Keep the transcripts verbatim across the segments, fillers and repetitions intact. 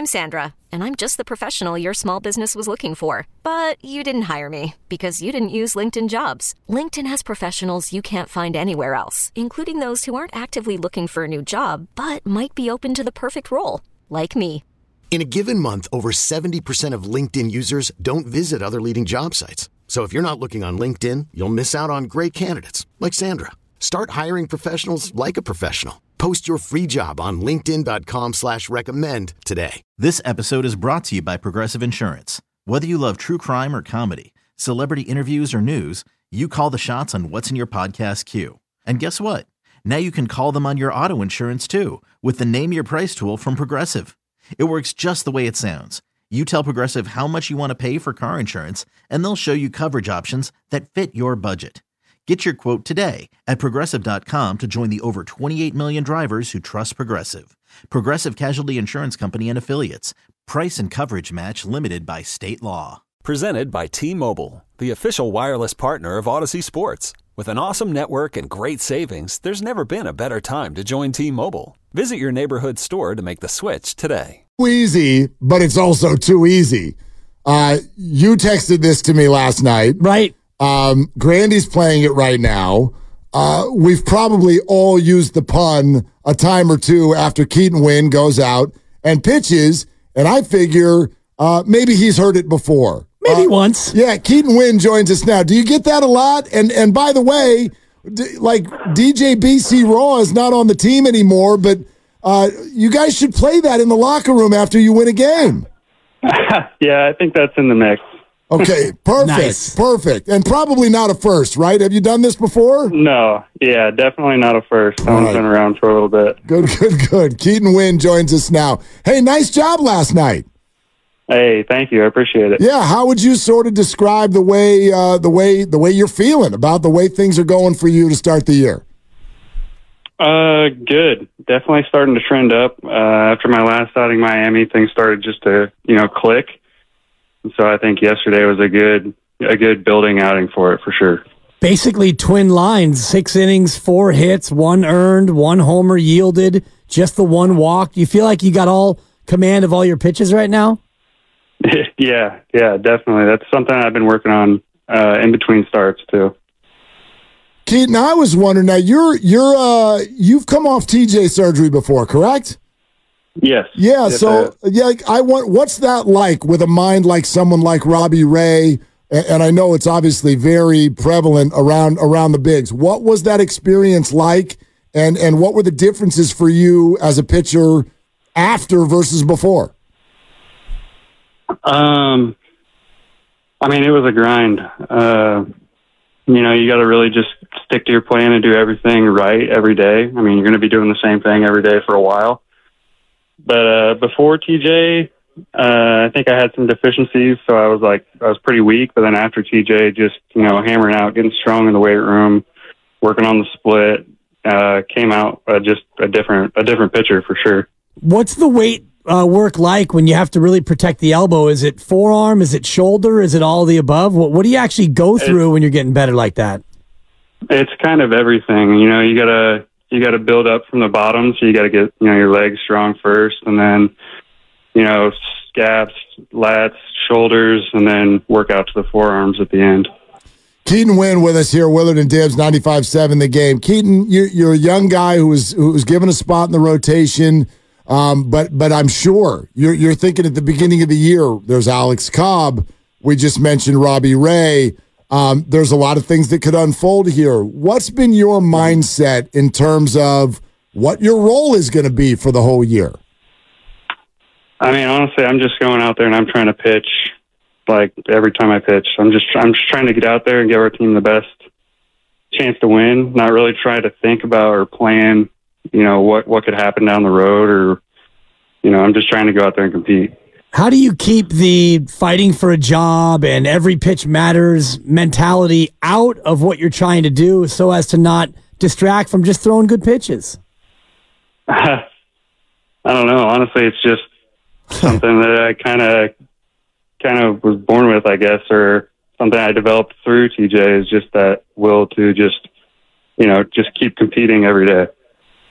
I'm Sandra, and I'm just the professional your small business was looking for. But you didn't hire me because you didn't use LinkedIn Jobs. LinkedIn has professionals you can't find anywhere else, including those who aren't actively looking for a new job, but might be open to the perfect role, like me. In a given month, over seventy percent of LinkedIn users don't visit other leading job sites. So if you're not looking on LinkedIn, you'll miss out on great candidates like Sandra. Start hiring professionals like a professional. Post your free job on linkedin.com slash recommend today. This episode is brought to you by Progressive Insurance. Whether you love true crime or comedy, celebrity interviews or news, you call the shots on what's in your podcast queue. And guess what? Now you can call them on your auto insurance too with the Name Your Price tool from Progressive. It works just the way it sounds. You tell Progressive how much you want to pay for car insurance, and they'll show you coverage options that fit your budget. Get your quote today at Progressive dot com to join the over twenty-eight million drivers who trust Progressive. Progressive Casualty Insurance Company and Affiliates. Price and coverage match limited by state law. Presented by T-Mobile, the official wireless partner of Odyssey Sports. With an awesome network and great savings, there's never been a better time to join T-Mobile. Visit your neighborhood store to make the switch today. Easy, but it's also too easy. Uh, you texted this to me last night. Right. Um, Grandy's playing it right now. Uh, we've probably all used the pun a time or two after Keaton Wynn goes out and pitches, and I figure uh, maybe he's heard it before. Maybe uh, once. Yeah, Keaton Wynn joins us now. Do you get that a lot? And and by the way, d- like D J B C Raw is not on the team anymore, but uh, you guys should play that in the locker room after you win a game. Yeah, I think that's in the mix. Okay, perfect, Nice. perfect. And probably not a first, right? Have you done this before? No, yeah, definitely not a first. That one's right. been around for a little bit. Good, good, good. Keaton Wynn joins us now. Hey, nice job last night. Hey, thank you. I appreciate it. Yeah, how would you sort of describe the way, uh, the way, the way you're feeling about the way things are going for you to start the year? Uh, good. Definitely starting to trend up. Uh, after my last outing in Miami, things started just to, you know, click. And so I think yesterday was a good, a good building outing for it for sure. Basically twin lines, six innings, four hits, one earned, one homer yielded, just the one walk. Do you feel like you got all command of all your pitches right now? yeah, yeah, definitely. That's something I've been working on uh, in between starts too. Keaton, I was wondering now. You're you're uh you've come off T J surgery before, correct? Yes. Yeah. Yes, so I yeah, I want. What's that like with a mind like someone like Robbie Ray? And, and I know it's obviously very prevalent around around the bigs. What was that experience like? And and what were the differences for you as a pitcher after versus before? Um, I mean, it was a grind. Uh, you know, you got to really just stick to your plan and do everything right every day. I mean, you're going to be doing the same thing every day for a while. But uh, before T J, uh, I think I had some deficiencies, so I was like, I was pretty weak. But then after T J, just, you know, hammering out, getting strong in the weight room, working on the split, uh, came out uh, just a different, a different pitcher for sure. What's the weight uh, work like when you have to really protect the elbow? Is it forearm? Is it shoulder? Is it all the above? What, what do you actually go through it, when you're getting better like that? It's kind of everything. You know, you gotta you gotta build up from the bottom, so you gotta get, you know, your legs strong first, and then, you know, scaps, lats, shoulders, and then work out to the forearms at the end. Keaton Wynn with us here, Willard and Dibbs, ninety-five seven The Game. Keaton, you, you're a young guy who was who was given a spot in the rotation, um, but but I'm sure you're you're thinking at the beginning of the year, there's Alex Cobb. We just mentioned Robbie Ray. Um, there's a lot of things that could unfold here. What's been your mindset in terms of what your role is going to be for the whole year? I mean, honestly, I'm just going out there and I'm trying to pitch. Like every time I pitch, I'm just I'm just trying to get out there and give our team the best chance to win. Not really trying to think about or plan, you know, what what could happen down the road, or, you know, I'm just trying to go out there and compete. How do you keep the fighting for a job and every pitch matters mentality out of what you're trying to do so as to not distract from just throwing good pitches? I don't know. Honestly, it's just something that I kind of kind of was born with, I guess, or something I developed through T J, is just that will to just, you know, just keep competing every day.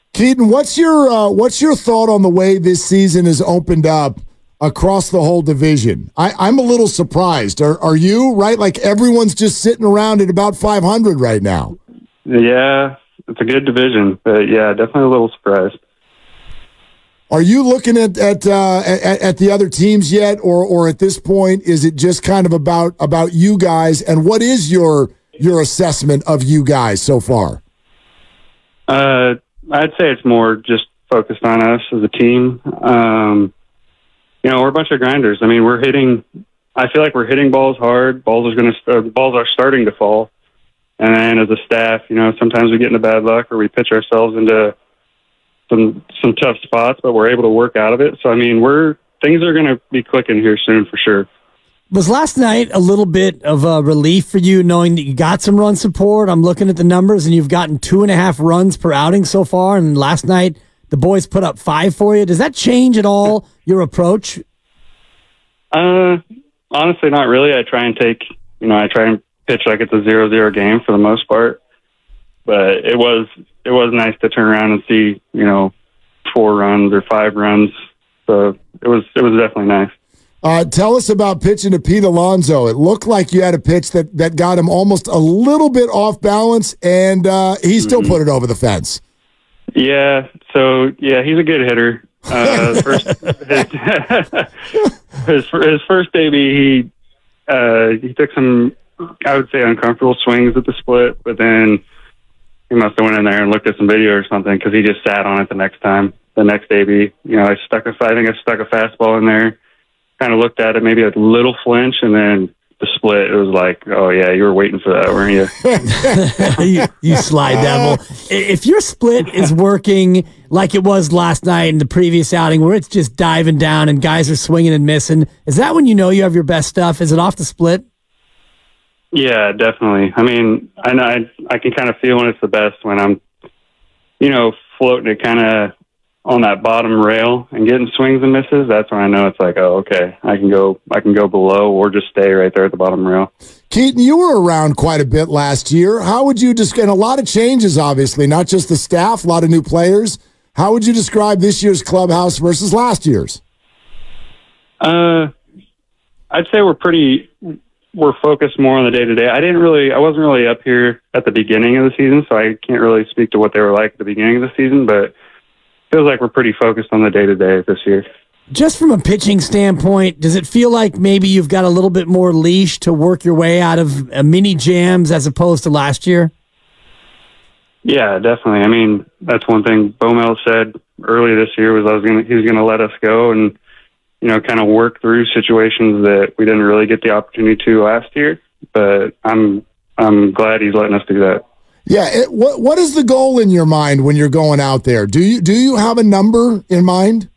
Keaton, what's your uh, what's your thought on the way this season has opened up across the whole division? I, I'm a little surprised. Are, are you, right? Like everyone's just sitting around at about five hundred right now. Yeah, it's a good division, but yeah, definitely a little surprised. Are you looking at at, uh, at at the other teams yet, or or at this point, is it just kind of about about you guys? And what is your your assessment of you guys so far? Uh, I'd say it's more just focused on us as a team. Um, you know, we're a bunch of grinders. I mean, we're hitting. I feel like we're hitting balls hard. Balls are going to balls are starting to fall, and then as a staff, you know, sometimes we get into bad luck or we pitch ourselves into some some tough spots, but we're able to work out of it. So I mean, we're things are going to be clicking here soon for sure. Was last night a little bit of a relief for you knowing that you got some run support? I'm looking at the numbers and you've gotten two and a half runs per outing so far. And last night the boys put up five for you. Does that change at all your approach? Uh, honestly, not really. I try and take, you know, I try and pitch like it's a zero zero game for the most part. But it was it was nice to turn around and see, you know, four runs or five runs. So it was it was definitely nice. Uh, tell us about pitching to Pete Alonso. It looked like you had a pitch that, that got him almost a little bit off balance, and uh, he still mm-hmm. put it over the fence. Yeah, so, yeah, he's a good hitter. Uh, first, his, his, his first debut, he, uh, he took some, I would say, uncomfortable swings at the split, but then he must have went in there and looked at some video or something because he just sat on it the next time, the next debut. You know, I stuck a, I think I stuck a fastball in there. Kind of looked at it, maybe a little flinch, and then the split, it was like, oh, yeah, you were waiting for that, weren't you? you, you slide devil. If your split is working like it was last night in the previous outing where it's just diving down and guys are swinging and missing, is that when you know you have your best stuff? Is it off the split? Yeah, definitely. I mean, I know I, I can kind of feel when it's the best when I'm, you know, floating it kind of on that bottom rail and getting swings and misses. That's when I know it's like, oh, okay, I can go, I can go below or just stay right there at the bottom rail. Keaton, you were around quite a bit last year. How would you just get a lot of changes, obviously, not just the staff, a lot of new players. How would you describe this year's clubhouse versus last year's? Uh, I'd say we're pretty, we're focused more on the day to day. I didn't really, I wasn't really up here at the beginning of the season, so I can't really speak to what they were like at the beginning of the season, but feels like we're pretty focused on the day-to-day this year. Just from a pitching standpoint, does it feel like maybe you've got a little bit more leash to work your way out of uh, mini jams as opposed to last year? Yeah, definitely. I mean, that's one thing Bomel said early this year was I was gonna, he was going to let us go and, you know, kind of work through situations that we didn't really get the opportunity to last year. But I'm I'm glad he's letting us do that. Yeah, it, what what is the goal in your mind when you're going out there? Do you do you have a number in mind?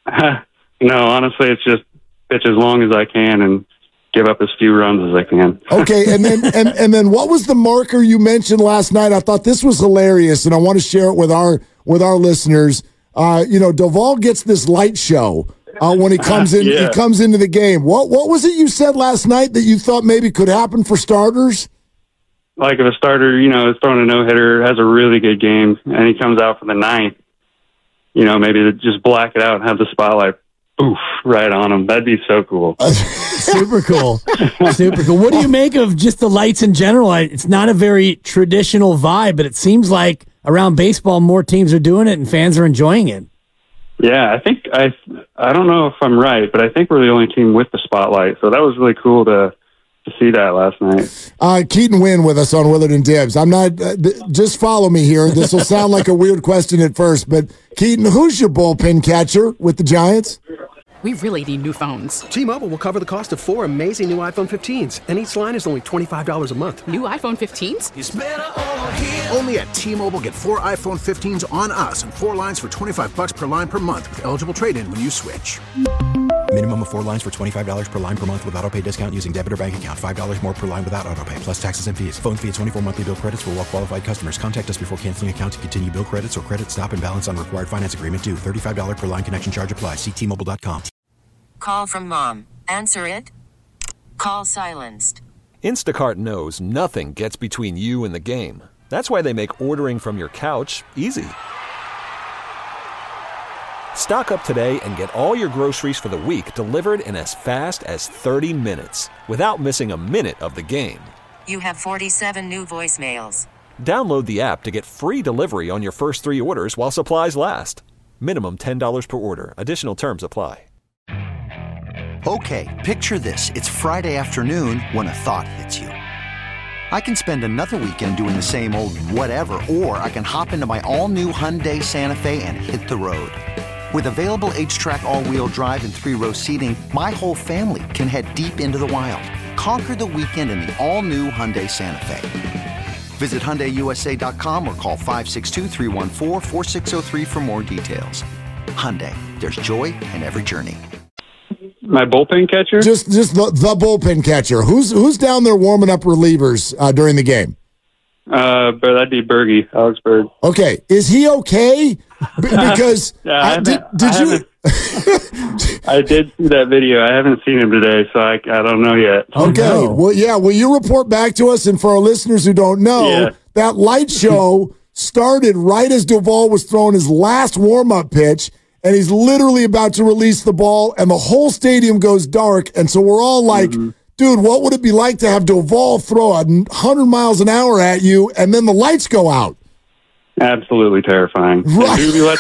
No, honestly, it's just pitch as long as I can and give up as few runs as I can. Okay, and then and, and then what was the marker you mentioned last night? I thought this was hilarious, and I want to share it with our with our listeners. Uh, you know, Doval gets this light show uh, when he comes in. Yeah. He comes into the game. What what was it you said last night that you thought maybe could happen for starters? Like if a starter, you know, is throwing a no-hitter, has a really good game, and he comes out for the ninth, you know, maybe to just black it out and have the spotlight, oof, right on him. That'd be so cool. Super cool. Super cool. What do you make of just the lights in general? It's not a very traditional vibe, but it seems like around baseball, more teams are doing it and fans are enjoying it. Yeah, I think I I don't know if I'm right, but I think we're the only team with the spotlight. So that was really cool to to see that last night. Uh, Keaton Winn with us on Willard and Dibs. I'm not, uh, th- just follow me here. This will sound like a weird question at first, but Keaton, who's your bullpen catcher with the Giants? We really need new phones. T-Mobile will cover the cost of four amazing new iPhone fifteens, and each line is only twenty-five dollars a month. New iPhone fifteens? It's better over here. Only at T-Mobile, get four iPhone fifteens on us and four lines for twenty-five dollars per line per month with eligible trade-in when you switch. Minimum of four lines for twenty-five dollars per line per month with autopay discount using debit or bank account. five dollars more per line without autopay, plus taxes and fees. Phone fee at twenty-four monthly bill credits for well-qualified customers. Contact us before canceling account to continue bill credits or credit stop and balance on required finance agreement due. thirty-five dollars per line connection charge applies. See T Mobile dot com. Call from mom. Answer it. Call silenced. Instacart knows nothing gets between you and the game. That's why they make ordering from your couch easy. Stock up today and get all your groceries for the week delivered in as fast as thirty minutes without missing a minute of the game. You have forty-seven new voicemails. Download the app to get free delivery on your first three orders while supplies last. Minimum ten dollars per order. Additional terms apply. Okay, picture this. It's Friday afternoon when a thought hits you. I can spend another weekend doing the same old whatever, or I can hop into my all-new Hyundai Santa Fe and hit the road. With available H-Track all-wheel drive and three-row seating, my whole family can head deep into the wild. Conquer the weekend in the all-new Hyundai Santa Fe. Visit Hyundai U S A dot com or call five six two, three one four, four six zero three for more details. Hyundai, there's joy in every journey. My bullpen catcher? Just just the, the bullpen catcher. Who's who's down there warming up relievers uh, during the game? Uh, but that'd be Berge, Alex Berg. Okay, is he okay? B- because yeah, I I, did, did I you? I did see that video. I haven't seen him today, so I, I don't know yet. Okay, Oh, no. well, yeah. Will you report back to us? And for our listeners who don't know, Yeah. that light show started right as Duvall was throwing his last warm up pitch. And he's literally about to release the ball, and the whole stadium goes dark. And so we're all like, mm-hmm. dude, what would it be like to have Duvall throw a one hundred miles an hour at you, and then the lights go out? Absolutely terrifying. Right. And Doobie let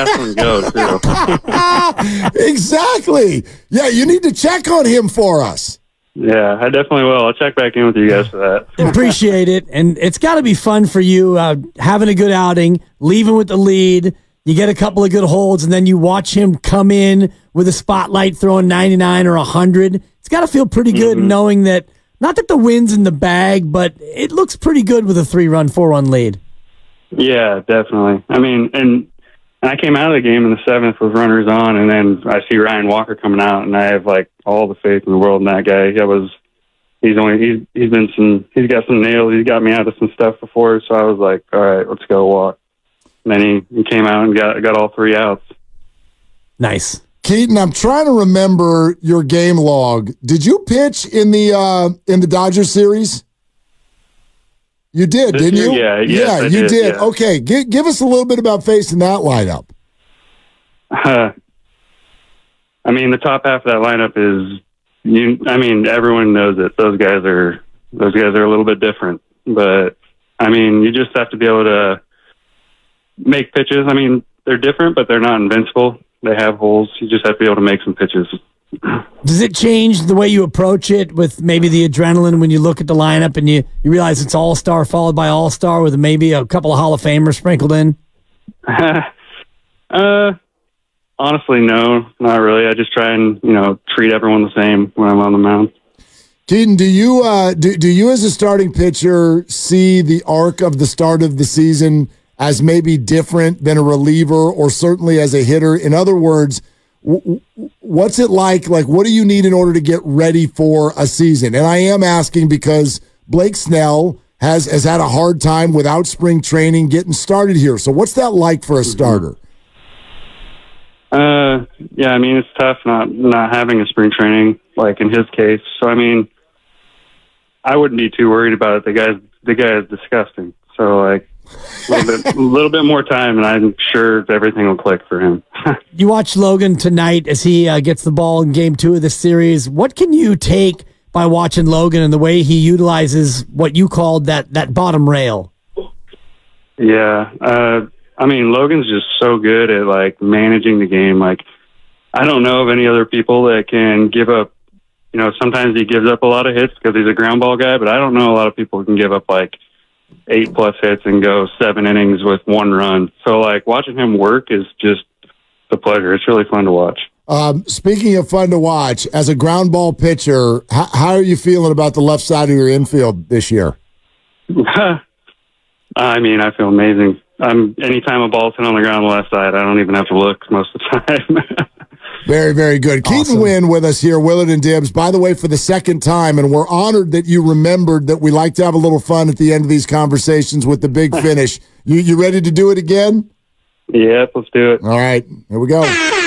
that last one go, too. Exactly. Yeah, you need to check on him for us. Yeah, I definitely will. I'll check back in with you guys for that. Appreciate it. And it's got to be fun for you uh, having a good outing, leaving with the lead. You get a couple of good holds, and then you watch him come in with a spotlight throwing ninety-nine or one hundred. It's got to feel pretty good mm-hmm. knowing that, not that the win's in the bag, but it looks pretty good with a three-run, four-run lead. Yeah, definitely. I mean, and I came out of the game in the seventh with runners on, and then I see Ryan Walker coming out, and I have, like, all the faith in the world in that guy. He was, he's only, he's, he's been some, he's got some nails. He's got me out of some stuff before, so I was like, all right, let's go walk. And then he, he came out and got got all three outs. Nice. Keaton, I'm trying to remember your game log. Did you pitch in the uh, in the Dodgers series? You did, This didn't year? you? Yeah, yes, yeah, I you did, did. yeah. Okay, G- give us a little bit about facing that lineup. Uh, I mean, the top half of that lineup is, you. I mean, everyone knows it. Those guys are those guys are a little bit different, but I mean, you just have to be able to make pitches. I mean, they're different, but they're not invincible. They have holes. You just have to be able to make some pitches. Does it change the way you approach it with maybe the adrenaline when you look at the lineup and you, you realize it's all-star followed by all-star with maybe a couple of Hall of Famers sprinkled in? uh, honestly, no, not really. I just try and, you know, treat everyone the same when I'm on the mound. Keaton, do you uh, do, do you as a starting pitcher see the arc of the start of the season as maybe different than a reliever or certainly as a hitter? In other words, w- what's it like? Like, what do you need in order to get ready for a season? And I am asking because Blake Snell has, has had a hard time without spring training getting started here. So what's that like for a starter? Uh, yeah, I mean, it's tough not, not having a spring training, like in his case. So, I mean, I wouldn't be too worried about it. The guy's, the guy is disgusting. So, like, a little bit, a little bit more time, and I'm sure everything will click for him. You watch Logan tonight as he uh, gets the ball in game two of this series. What can you take by watching Logan and the way he utilizes what you called that, that bottom rail? Yeah. Uh, I mean, Logan's just so good at, like, managing the game. Like, I don't know of any other people that can give up, you know, sometimes he gives up a lot of hits because he's a ground ball guy, but I don't know a lot of people who can give up, like, eight plus hits and go seven innings with one run. So, like, watching him work is just a pleasure. It's really fun to watch. Um, speaking of fun to watch, as a ground ball pitcher, how, how are you feeling about the left side of your infield this year? I mean, I feel amazing. I'm anytime a ball's hit on the ground on the left side, I don't even have to look most of the time. Very, very good. Awesome. Keaton Winn with us here, Willard and Dibs, by the way, for the second time, and we're honored that you remembered that we like to have a little fun at the end of these conversations with the big finish. You you ready to do it again? Yep, let's do it. All right, here we go.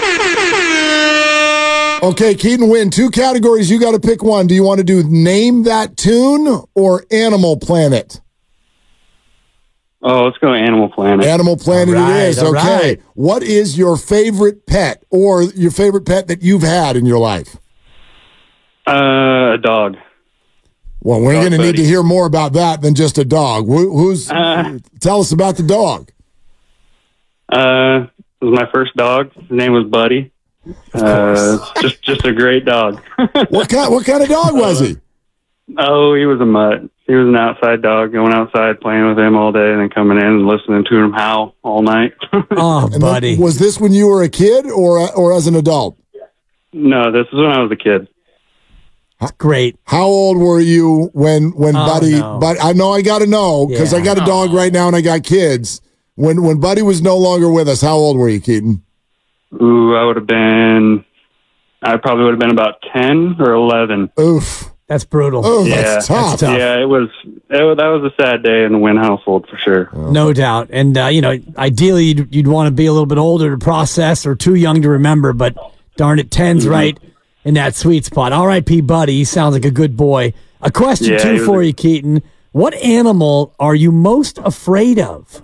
Okay, Keaton Winn, two categories. You got to pick one. Do you want to do Name That Tune or Animal Planet? Oh, let's go Animal Planet. Animal Planet All right, it is. all Okay. right. What is your favorite pet or your favorite pet that you've had in your life? Uh, a dog. Well, we're Dog going to need buddy. to hear more about that than just a dog. Who, who's? Uh, tell us about the dog. Uh, it was my first dog. His name was Buddy. Uh, just just a great dog. What kind? What kind of dog was he? Oh, he was a mutt. He was an outside dog, going outside, playing with him all day, and then coming in and listening to him howl all night. Oh, And buddy. then- was this when you were a kid or or as an adult? No, this is when I was a kid. Great. How old were you when when Oh, Buddy? no. But I know I got to know because I Yeah. got a dog right now and I got kids. When when Buddy was no longer with us, how old were you, Keaton? Ooh, I would have been, I probably would have been about ten or eleven. Oof. That's brutal. Oh, Yeah. that's tough. That's tough. Yeah, it was, it was. That was a sad day in the Wynn household for sure. No doubt. And, uh, you know, ideally you'd, you'd want to be a little bit older to process or too young to remember, but darn it, ten's Mm-hmm. right in that sweet spot. R I P Buddy. He sounds like a good boy. A question, Yeah, he too, was for a- you, Keaton. What animal are you most afraid of?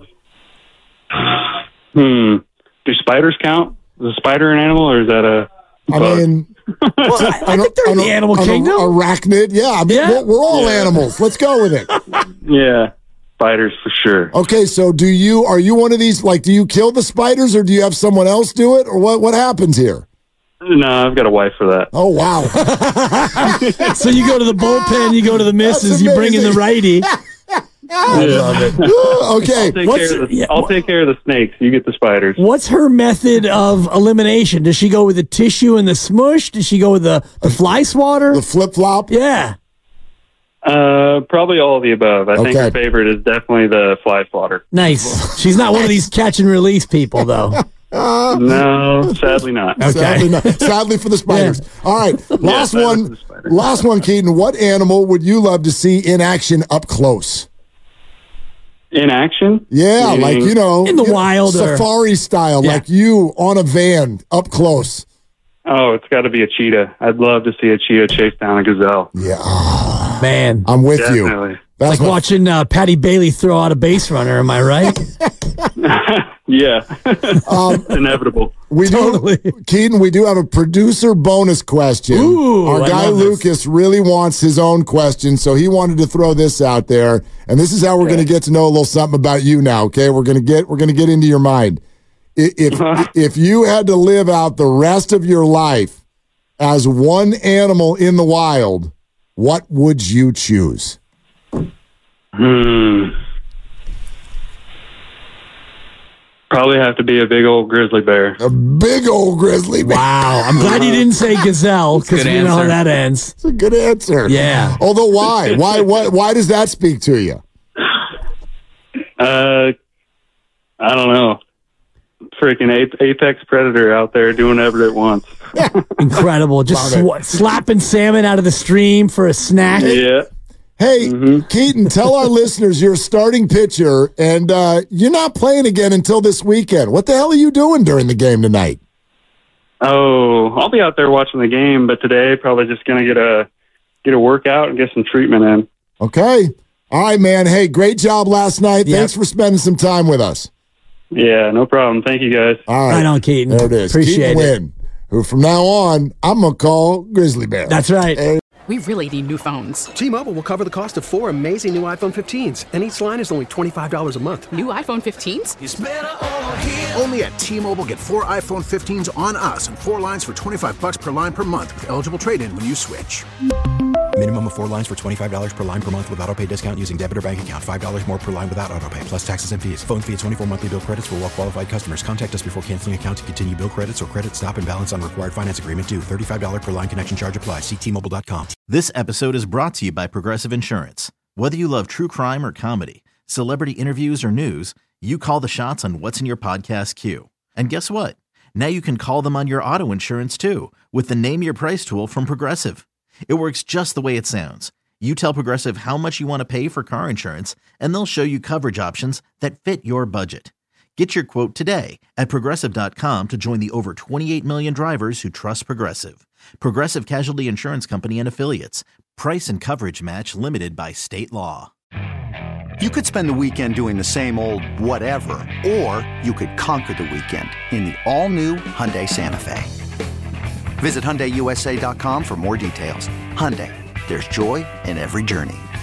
Hmm. Do spiders count? Is a spider an animal, or is that a? I bug? mean, Well, I, I think they're in the animal an kingdom. arachnid. Yeah, I mean, Yeah. We're, we're all Yeah. animals. Let's go with it. Yeah, spiders for sure. Okay, so do you are you one of these? Like, do you kill the spiders, or do you have someone else do it, or what? What happens here? No, I've got a wife for that. Oh wow! So you go to the bullpen, you go to the missus, That's you bring in the righty. I love it. Okay, I'll take, What's- care of, the, yeah, I'll what- take care of the snakes. You get the spiders. What's her method of elimination? Does she go with the tissue and the smush? Does she go with the, the fly swatter? the flip flop. Yeah. Uh, probably all of the above. I think Okay. her favorite is definitely the fly swatter. Nice. She's not one of these catch and release people, though. No, sadly not. Okay. Sadly, not. Sadly for the spiders. All right, last sadly for one. the spiders. Last one, Keaton. What animal would you love to see in action up close? In action? Yeah, Meaning- like you know, In the you know, wild or- safari style, Yeah. like you on a van up close. Oh, it's got to be a cheetah. I'd love to see a cheetah chase down a gazelle. Yeah, oh, Man. I'm with you. Definitely. That's Like what- watching uh, Patty Bailey throw out a base runner, am I right? Yeah. Um, Inevitable. We Totally. do, Keaton. We do have a producer bonus question. Ooh, Our I guy love this. Lucas really wants his own question, so he wanted to throw this out there. And this is how we're going to get to know a little something about you now. Okay, we're going to get we're going to get into your mind. I- If if you had to live out the rest of your life as one animal in the wild, what would you choose? Hmm. Probably have to be a big old grizzly bear. A big old grizzly bear. Wow. I'm glad you didn't say gazelle because Good we know how answer. that ends. That's a good answer. Yeah. Although, why? Why? Why? Why does that speak to you? Uh, I don't know. Freaking ap- apex predator out there doing whatever it wants. Incredible. Just Love sw- slapping salmon out of the stream for a snack. Yeah. Hey, Keaton, tell our listeners you're a starting pitcher, and uh, you're not playing again until this weekend. What the hell are you doing during the game tonight? Oh, I'll be out there watching the game, but today probably just gonna get a get a workout and get some treatment in. Okay. All right, man. Hey, great job last night. Yep. Thanks for spending some time with us. Yeah, no problem. Thank you guys. All right. Right on, Keaton. There it is. Appreciate Keaton it. Wynn, who from now on, I'm going to call Grizzly Bear. That's right. Hey, We really need new phones. T-Mobile will cover the cost of four amazing new iPhone fifteens, and each line is only twenty-five dollars a month. New iPhone fifteens? Only at T-Mobile, get four iPhone fifteens on us and four lines for twenty-five bucks per line per month with eligible trade-in when you switch. Minimum of four lines for twenty-five dollars per line per month with autopay discount using debit or bank account. five dollars more per line without autopay, plus taxes and fees. Phone fee at twenty-four monthly bill credits for well-qualified customers. Contact us before canceling account to continue bill credits or credit stop and balance on required finance agreement due. thirty-five dollars per line connection charge applies. See T Mobile dot com. This episode is brought to you by Progressive Insurance. Whether you love true crime or comedy, celebrity interviews or news, you call the shots on what's in your podcast queue. And guess what? Now you can call them on your auto insurance too with the Name Your Price tool from Progressive. It works just the way it sounds. You tell Progressive how much you want to pay for car insurance, and they'll show you coverage options that fit your budget. Get your quote today at Progressive dot com to join the over twenty-eight million drivers who trust Progressive. Progressive Casualty Insurance Company and Affiliates. Price and coverage match limited by state law. You could spend the weekend doing the same old whatever, or you could conquer the weekend in the all-new Hyundai Santa Fe. Visit Hyundai U S A dot com for more details. Hyundai, there's joy in every journey.